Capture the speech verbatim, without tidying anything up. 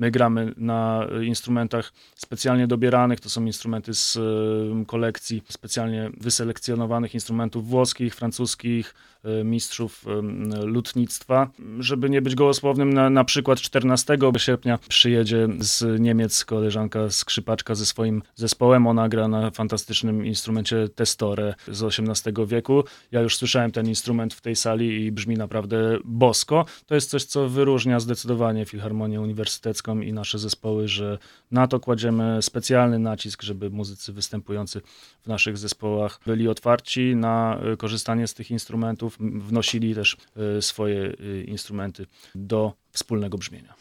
My gramy na instrumentach specjalnie dobieranych, to są instrumenty z kolekcji specjalnie wyselekcjonowanych instrumentów włoskich, francuskich, mistrzów lutnictwa. Żeby nie być gołosłownym, na, na przykład czternastego sierpnia przyjedzie z Niemiec koleżanka skrzypaczka ze swoim zespołem. Ona gra na fantastycznym instrumencie testore z osiemnastego wieku. Ja już słyszałem ten instrument w tej sali i brzmi naprawdę bosko. To jest coś, co wyróżnia zdecydowanie Filharmonię Uniwersytecką i nasze zespoły, że na to kładziemy specjalny nacisk, żeby muzycy występujący w naszych zespołach byli otwarci na korzystanie z tych instrumentów, wnosili też swoje instrumenty do wspólnego brzmienia.